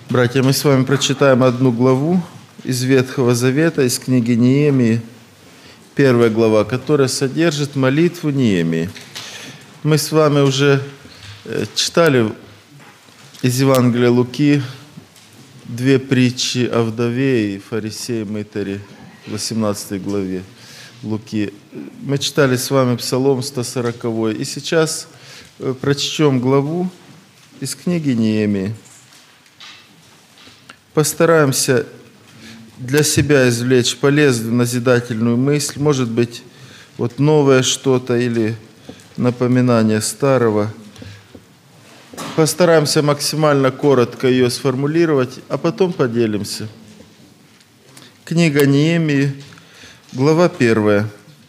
Братья, мы с вами прочитаем одну главу из Ветхого Завета, из книги Неемии, 1 глава, которая содержит молитву Неемии. Мы с вами уже читали из Евангелия Луки две притчи о вдове и фарисее мытаре в 18 главе Луки. Мы читали с вами Псалом 140. И сейчас прочтем главу из книги Неемии. Постараемся для себя извлечь полезную, назидательную мысль, может быть, вот новое что-то или напоминание старого. Постараемся максимально коротко ее сформулировать, а потом поделимся. Книга Неемии, глава 1.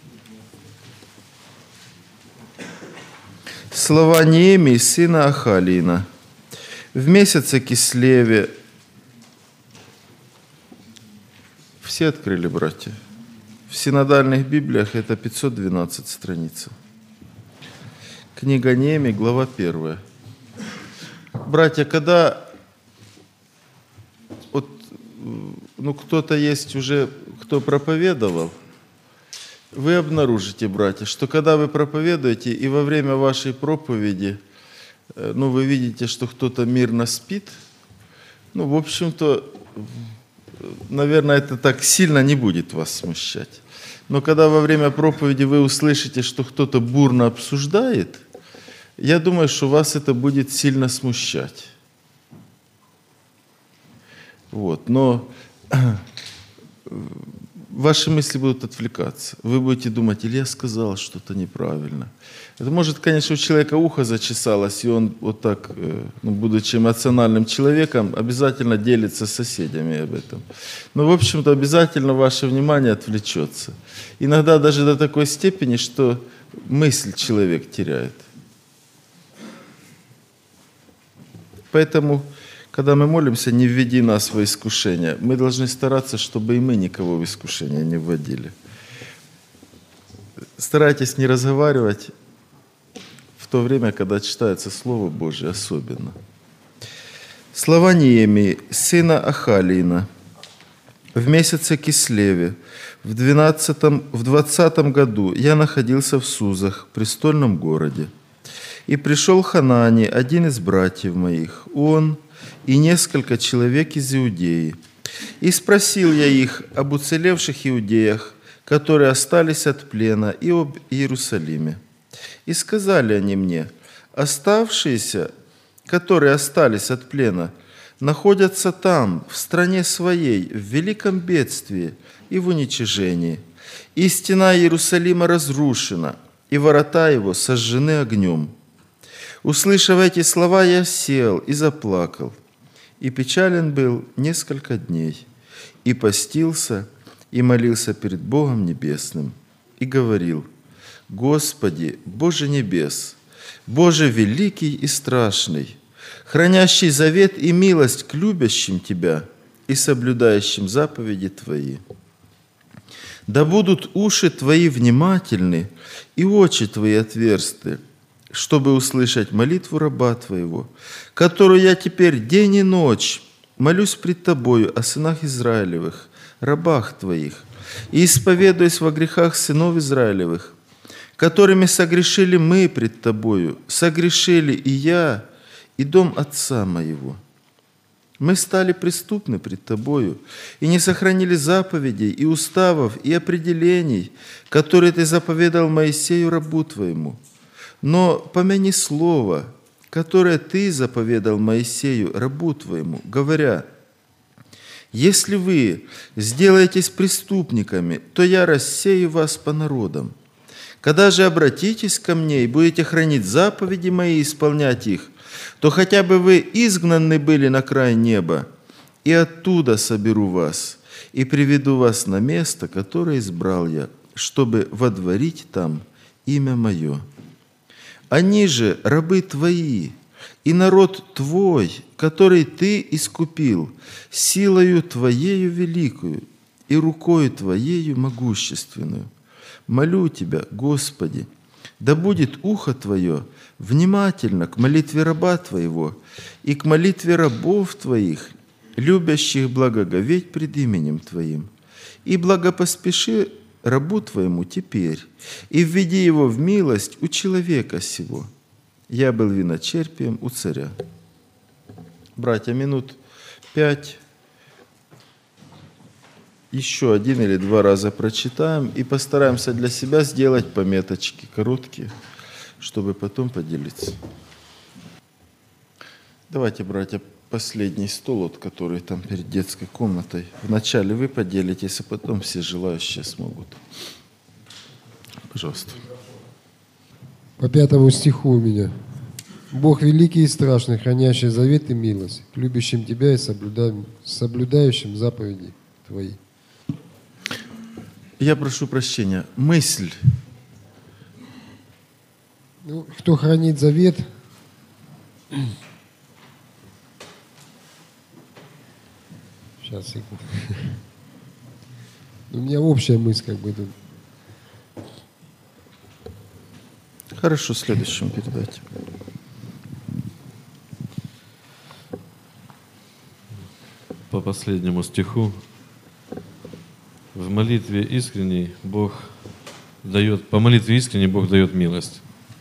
Слова Неемии, сына Ахалиина. В месяце Кислеве. Все открыли, братья? В синодальных Библиях это 512 страниц. Книга Неемии, глава 1. Братья, когда вот, кто-то есть уже, кто проповедовал, вы обнаружите, братья, что когда вы проповедуете, и во время вашей проповеди, вы видите, что кто-то мирно спит, в общем-то, наверное, это так сильно не будет вас смущать. Но когда во время проповеди вы услышите, что кто-то бурно обсуждает, я думаю, что вас это будет сильно смущать. Но ваши мысли будут отвлекаться. Вы будете думать, или я сказал что-то неправильно. Это может, конечно, у человека ухо зачесалось, и он вот так, будучи эмоциональным человеком, обязательно делится с соседями об этом. Но, в общем-то, обязательно ваше внимание отвлечется. Иногда даже до такой степени, что мысль человек теряет. Поэтому, когда мы молимся, не введи нас во искушение, мы должны стараться, чтобы и мы никого в искушение не вводили. Старайтесь не разговаривать в то время, когда читается Слово Божие особенно. Слова Неемии, сына Ахалиина. В месяце Кислеве, в 20 году я находился в Сузах, престольном городе. И пришел Ханани, один из братьев моих, он и несколько человек из Иудеи. И спросил я их об уцелевших иудеях, которые остались от плена, и об Иерусалиме. И сказали они мне: оставшиеся, которые остались от плена, находятся там, в стране своей, в великом бедствии и в уничижении. И стена Иерусалима разрушена, и ворота его сожжены огнем. Услышав эти слова, я сел и заплакал, и печален был несколько дней, и постился, и молился перед Богом Небесным, и говорил: Господи, Боже небес, Боже великий и страшный, хранящий завет и милость к любящим Тебя и соблюдающим заповеди Твои. Да будут уши Твои внимательны и очи Твои отверсты, чтобы услышать молитву раба Твоего, которую я теперь день и ночь молюсь пред Тобою о сынах Израилевых, рабах Твоих, и исповедуюсь во грехах сынов Израилевых, которыми согрешили мы пред Тобою, согрешили и я, и дом отца моего. Мы стали преступны пред Тобою, и не сохранили заповедей, и уставов, и определений, которые Ты заповедал Моисею, рабу Твоему. Но помяни слово, которое Ты заповедал Моисею, рабу Твоему, говоря: если вы сделаетесь преступниками, то я рассею вас по народам. Когда же обратитесь ко мне и будете хранить заповеди мои и исполнять их, то хотя бы вы изгнаны были на край неба, и оттуда соберу вас, и приведу вас на место, которое избрал я, чтобы водворить там имя мое. Они же рабы Твои, и народ Твой, который Ты искупил, силою Твоею великою и рукою Твоею могущественную. Молю Тебя, Господи, да будет ухо Твое внимательно к молитве раба Твоего и к молитве рабов Твоих любящих благоговеть пред именем Твоим. И благопоспеши рабу Твоему теперь, и введи его в милость у человека сего. Я был виночерпием у царя». Братья, минут 5, еще 1 или 2 раза прочитаем и постараемся для себя сделать пометочки короткие, чтобы потом поделиться. Давайте, братья, последний стол, вот, который там перед детской комнатой. Вначале вы поделитесь, а потом все желающие смогут. Пожалуйста. По 5 стиху у меня. «Бог великий и страшный, хранящий завет и милость, к любящим Тебя и соблюдающим заповеди Твои». Я прошу прощения. Мысль. Ну, кто хранит завет, сейчас, секунду. У меня общая мысль как бы тут. Хорошо, следующему передайте. По последнему стиху. В молитве искренней Бог дает, по молитве искренней Бог дает милость.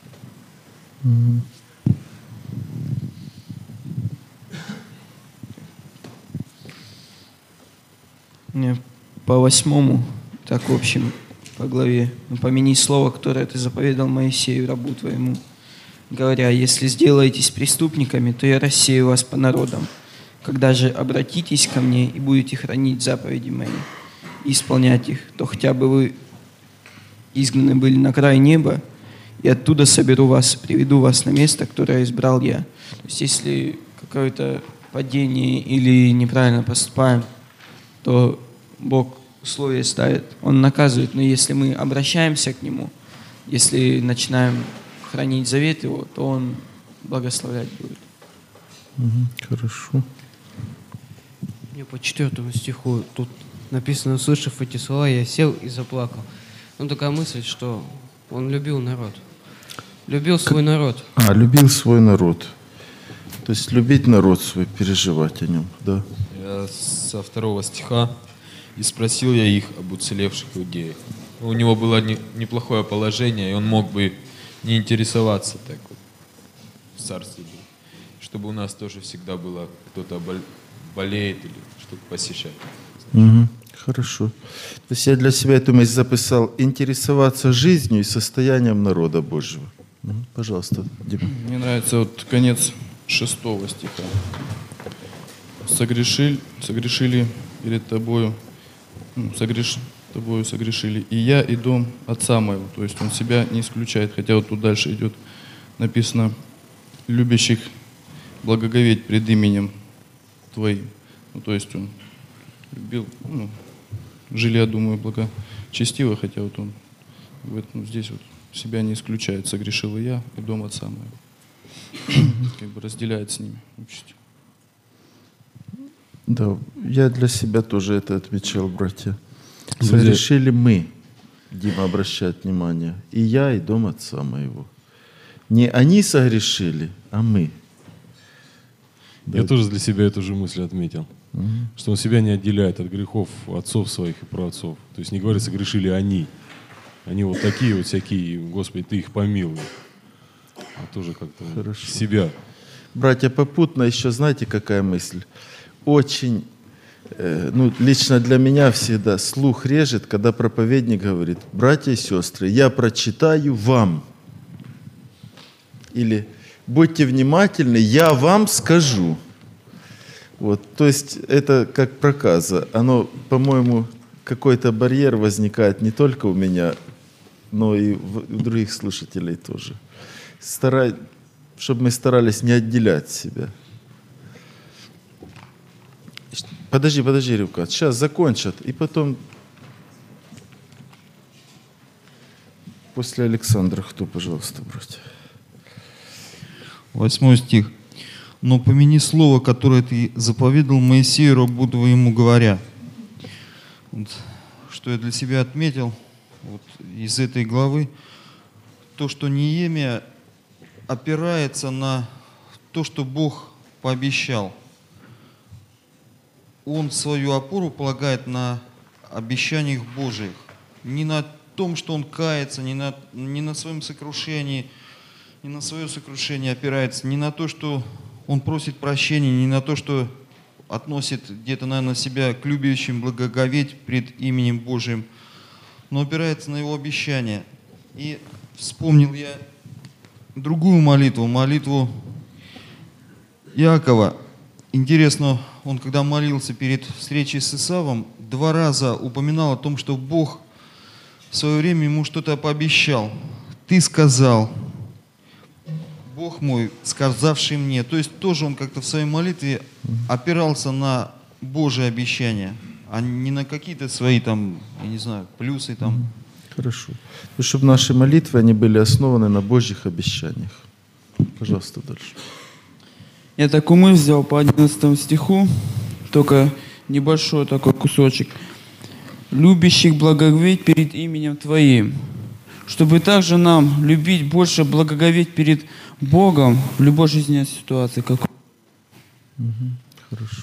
Мне по 8, так в общем, по главе. «Помяни слово, которое ты заповедал Моисею, рабу твоему, говоря, если сделаетесь преступниками, то я рассею вас по народам. Когда же обратитесь ко мне и будете хранить заповеди мои и исполнять их, то хотя бы вы изгнаны были на край неба, и оттуда соберу вас, приведу вас на место, которое избрал я». То есть, если какое-то падение или неправильно поступаем, то Бог условия ставит, Он наказывает. Но если мы обращаемся к Нему, если начинаем хранить завет Его, то Он благословлять будет. Хорошо. Мне по 4 стиху тут написано: «Услышав эти слова, я сел и заплакал». Ну, такая мысль, что он любил народ. Любил свой народ. Любил свой народ. То есть любить народ свой, переживать о нем, да. Я со 2 стиха: «И спросил я их об уцелевших иудеях». У него было неплохое положение, и он мог бы не интересоваться так вот в царстве. Чтобы у нас тоже всегда было, кто-то болеет или чтобы посещать. Хорошо. То есть я для себя эту мысль записал: интересоваться жизнью и состоянием народа Божьего. Пожалуйста, Дима. Мне нравится вот конец 6 стиха. «Согрешили перед тобою, тобою согрешили и я, и дом отца моего». То есть он себя не исключает, хотя вот тут дальше идет написано: «любящих благоговеть пред именем Твоим». Ну, то есть он любил, жили, я думаю, благочестиво, хотя вот он здесь вот себя не исключает. «Согрешил и я, и дом отца моего». Как бы разделяет с ними участь. Да, я для себя тоже это отмечал, братья. Согрешили мы, Дима обращает внимание, и я, и дом отца моего. Не они согрешили, а мы. Я тоже для себя эту же мысль отметил. Что он себя не отделяет от грехов отцов своих и праотцов. То есть не говорит, согрешили они. Они вот такие вот всякие, Господи, Ты их помилуй. А тоже как-то себя. Братья, попутно еще знаете, какая мысль? Очень, лично для меня всегда слух режет, когда проповедник говорит: «Братья и сестры, я прочитаю вам». Или «Будьте внимательны, я вам скажу». Вот, то есть это как проказа. Оно, по-моему, какой-то барьер возникает не только у меня, но и у других слушателей тоже. Чтобы мы старались не отделять себя. Подожди, Ревкат, сейчас закончат, и потом после Александра кто, пожалуйста, братья. 8 стих. «Но помяни слово, которое ты заповедал Моисею, рабу твоему, говоря». Вот, что я для себя отметил вот, из этой главы, то, что Неемия опирается на то, что Бог пообещал. он свою опору полагает на обещаниях Божьих. Не на том, что он кается, не на своем сокрушении, не на свое сокрушение опирается, не на то, что он просит прощения, не на то, что относит где-то, наверное, себя к любящим благоговеть пред именем Божьим, но опирается на его обещания. И вспомнил я другую молитву, молитву Иакова. Интересно, он когда молился перед встречей с Исавом, 2 раза упоминал о том, что Бог в свое время ему что-то пообещал. «Ты сказал, Бог мой, сказавший мне». То есть тоже он как-то в своей молитве опирался на Божие обещания, а не на какие-то свои там, я не знаю, плюсы там. Хорошо. И чтобы наши молитвы, они были основаны на Божьих обещаниях. Пожалуйста, дальше. Я такую мысль взял по 11 стиху, только небольшой такой кусочек. «Любящих благоговеть перед именем Твоим». Чтобы также нам любить больше, благоговеть перед Богом в любой жизненной ситуации. Хорошо.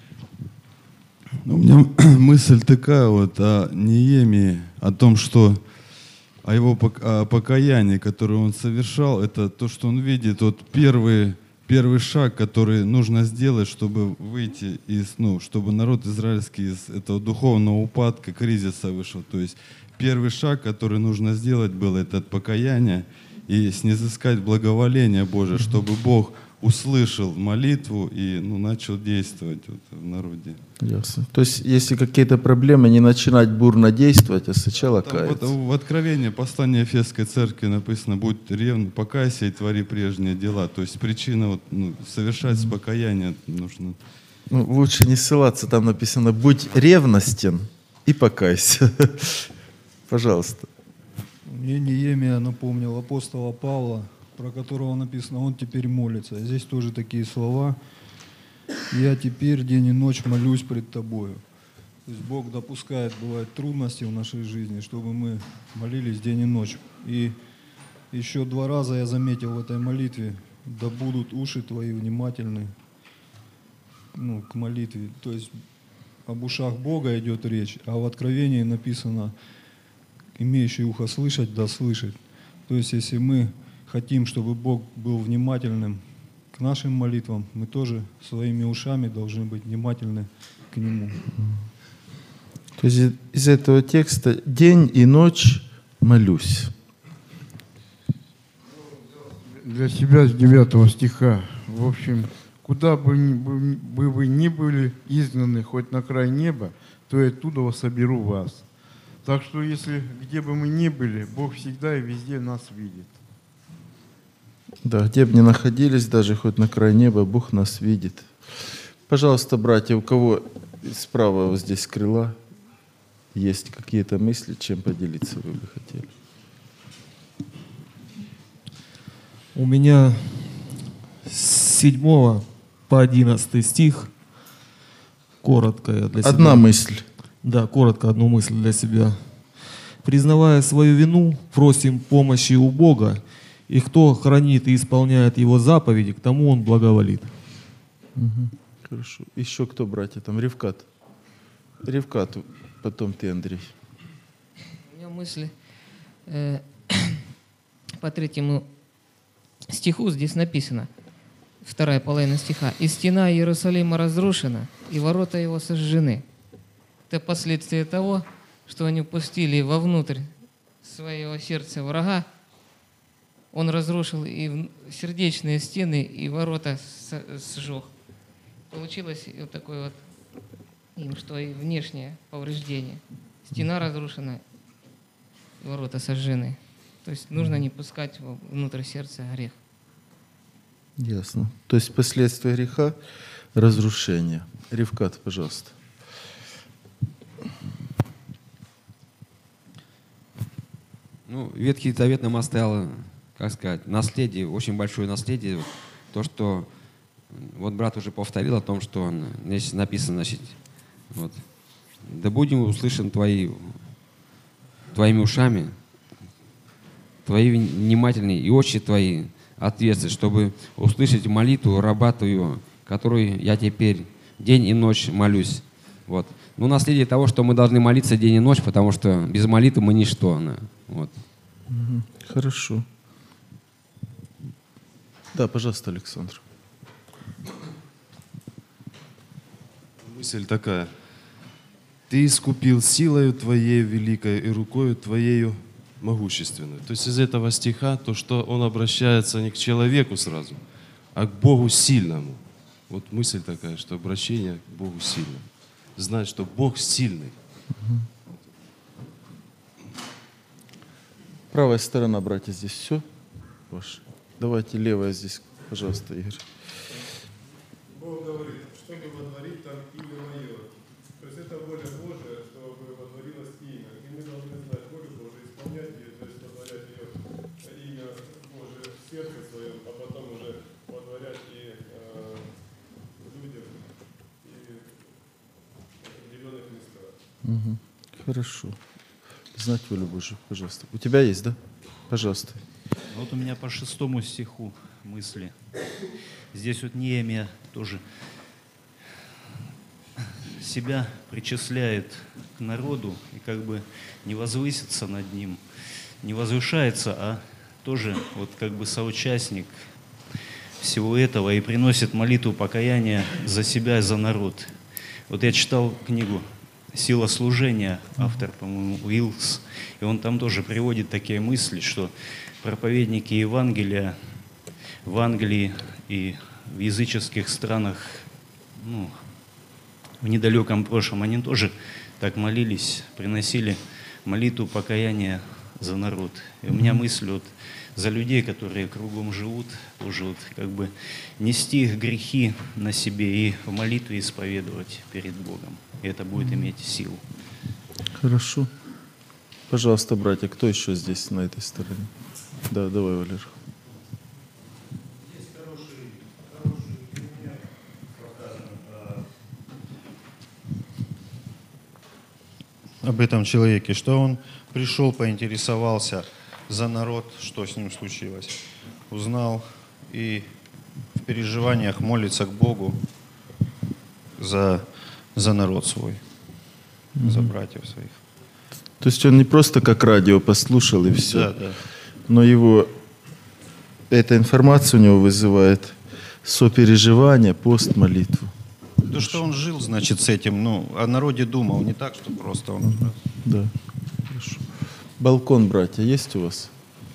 У меня мысль такая вот о Неемии, о том, что о его покаянии, которое он совершал, это то, что он видит, вот первый шаг, который нужно сделать, чтобы выйти чтобы народ израильский из этого духовного упадка, кризиса вышел. То есть первый шаг, который нужно сделать, был это покаяние и снизыскать благоволение Божие, чтобы Бог услышал молитву и начал действовать в народе. Ясно. То есть, если какие-то проблемы, не начинать бурно действовать, а сначала каяться. В Откровении, послание Ефесской церкви написано: «Будь ревн, покайся и твори прежние дела». То есть причина совершать покаяние нужно. Лучше не ссылаться, там написано: «Будь ревностен и покайся». Пожалуйста. Мне Неемия напомнил апостола Павла, про которого написано: «Он теперь молится». Здесь тоже такие слова: «Я теперь день и ночь молюсь пред Тобою». То есть Бог допускает, бывают трудности в нашей жизни, чтобы мы молились день и ночь. И еще 2 раза я заметил в этой молитве: «Да будут уши твои внимательны к молитве». То есть об ушах Бога идет речь, а в Откровении написано: «Имеющий ухо слышать, да слышит». То есть если мы хотим, чтобы Бог был внимательным к нашим молитвам, мы тоже своими ушами должны быть внимательны к Нему. То есть из этого текста «день и ночь молюсь». Для себя с 9 стиха. В общем, куда бы вы ни были изгнаны, хоть на край неба, то и оттуда соберу вас. Так что, если где бы мы ни были, Бог всегда и везде нас видит. Да, где бы ни находились, даже хоть на край неба, Бог нас видит. Пожалуйста, братья, у кого справа вот здесь крыла есть какие-то мысли, чем поделиться вы бы хотели? У меня с 7 по 11 стих, коротко для себя. Одна мысль. Да, коротко одну мысль для себя. «Признавая свою вину, просим помощи у Бога, и кто хранит и исполняет Его заповеди, к тому Он благоволит». Хорошо. Еще кто, братья? Там Ревкат. Ревкат, потом ты, Андрей. У меня мысли по 3 стиху здесь написано, 2 половина стиха: «И стена Иерусалима разрушена, и ворота его сожжены». Это последствия того, что они пустили вовнутрь своего сердца врага. Он разрушил и сердечные стены, и ворота сжег. Получилось вот такое вот им, что и внешнее повреждение. Стена разрушена, ворота сожжены. То есть нужно не пускать внутрь сердца грех. Ясно. То есть последствия греха — разрушение. Ревкат, пожалуйста. Ветхий Завет нам оставил, наследие, очень большое наследие. То, что вот брат уже повторил о том, что здесь написано, да будем услышан твоими ушами, твои внимательные и очи твои ответствия, чтобы услышать молитву раба твоего, которую я теперь день и ночь молюсь. Вот. Ну, наследие того, что мы должны молиться день и ночь, потому что без молитвы мы ничто. Вот. Хорошо. Да, пожалуйста, Александр. Мысль такая. Ты искупил силою Твоей великой и рукою Твоею могущественную. То есть из этого стиха то, что он обращается не к человеку сразу, а к Богу сильному. Вот мысль такая, что обращение к Богу сильному. Знать, что Бог сильный. Правая сторона, братья, здесь все ваше. Давайте левая здесь, пожалуйста, Игорь. Бог говорит, что не водворит, там имя мое. То есть это воля Божия, чтобы водворилось имя. И мы должны знать волю Божию, исполнять ее, то есть водворять ее имя Божие в сердце своем, а потом уже водворять и людям, и в определенных местах. Хорошо. Знать волю Божию, пожалуйста. У тебя есть, да? Пожалуйста. Вот у меня по 6 стиху мысли. Здесь вот Неемия тоже себя причисляет к народу и как бы не возвысится над ним, не возвышается, а тоже вот как бы соучастник всего этого и приносит молитву покаяния за себя и за народ. Вот я читал книгу «Сила служения», автор, по-моему, Уиллс, и он там тоже приводит такие мысли, что проповедники Евангелия в Англии и в языческих странах, ну, в недалеком прошлом, они тоже так молились, приносили молитву покаяния за народ. И у меня мысль вот за людей, которые кругом живут, тоже вот как бы нести их грехи на себе и в молитве исповедовать перед Богом. И это будет иметь силу. Хорошо. Пожалуйста, братья, кто еще здесь, на этой стороне? Да, давай, Валер. Есть хороший пример показан об этом человеке, что он пришел, поинтересовался за народ, что с ним случилось. Узнал и в переживаниях молится к Богу за народ свой, за братьев своих. То есть он не просто как радио послушал и все, Да, да. но его, эта информация у него вызывает сопереживание, пост, молитву. То, что он жил, значит, с этим, ну, о народе думал, не так, что просто он... Да, хорошо. Балкон, братья, есть у вас?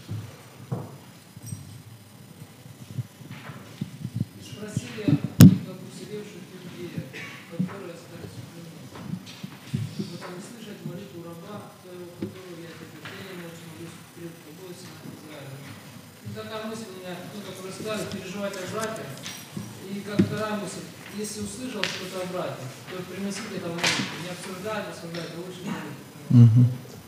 Переживать о братьях. И как вторая мысль, если услышал что-то о братьях, то приносить это в молитву. Не обсуждать, осуждать, а лучше молитву.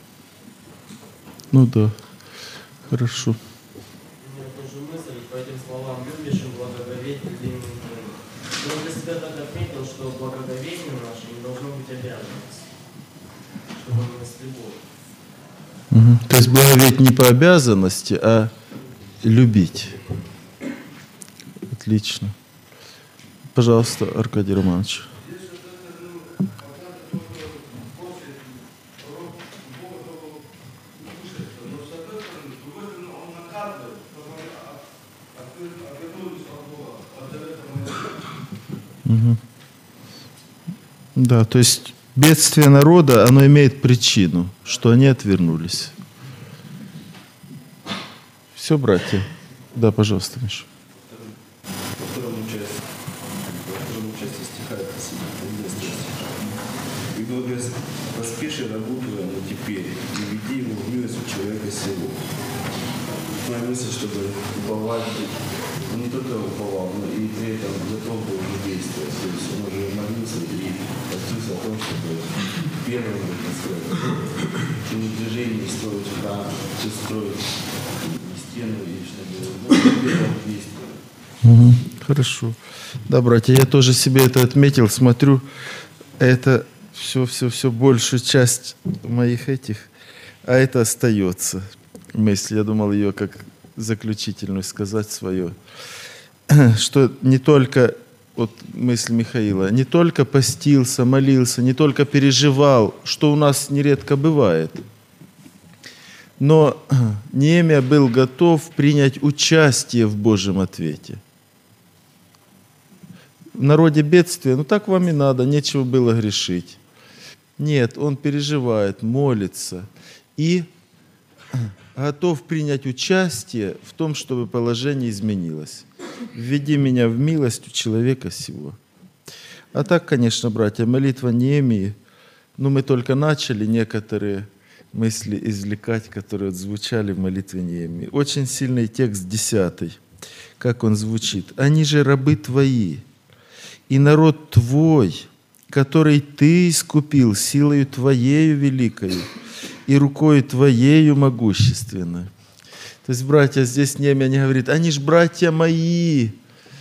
Ну да, хорошо. У меня тоже мысль по этим словам любящим благоговеть перед именем Твоим. Но для себя так отметил, что благоговение наше не должно быть обязанностью, чтобы мы несли Бога. То есть благоговеть не по обязанности, а любить. Отлично. Пожалуйста, Аркадий Романович. Да, то есть бедствие народа, оно имеет причину, что они отвернулись. Все, братья? Да, пожалуйста, Миша. Во втором части стиха это и благо поспеши рабу твоему теперь, и веди его в милость у человека сего. Моя мысль, чтобы уповать, он не только уповал, но и при этом готов был уже действовать. То есть он уже молился и постился о том, чтобы первым, так сказать, не движение строить храм, все строить и стену, и чтобы первым действовать. Хорошо. Да, братья, я тоже себе это отметил, смотрю, это все большую часть моих этих, а это остается. Мысль, я думал ее как заключительную сказать свое, что не только вот мысль Михаила, не только постился, молился, не только переживал, что у нас нередко бывает, но Неемия был готов принять участие в Божьем ответе. В народе бедствие, ну так вам и надо, нечего было грешить. Нет, он переживает, молится и готов принять участие в том, чтобы положение изменилось. «Введи меня в милость у человека сего». А так, конечно, братья, молитва Неемии, ну мы только начали некоторые мысли извлекать, которые звучали в молитве Неемии. Очень сильный текст 10, как он звучит. «Они же рабы твои, и народ твой, который ты искупил силою твоею великою и рукою твоею могущественной». То есть, братья, здесь Неемия не говорит, они ж братья мои,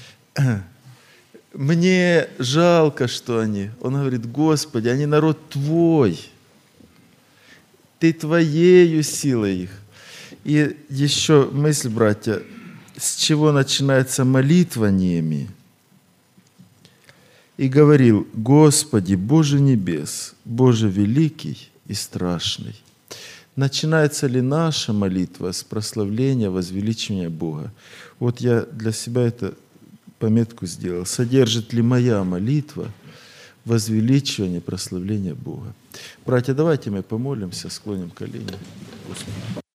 мне жалко, что они. Он говорит, Господи, они народ твой, ты твоею силой их. И еще мысль, братья, с чего начинается молитва Неемии? И говорил, Господи, Боже небес, Боже великий и страшный. Начинается ли наша молитва с прославления, возвеличивания Бога? Вот я для себя эту пометку сделал. Содержит ли моя молитва возвеличивание, прославление Бога? Братья, давайте мы помолимся, склоним колени. Господи.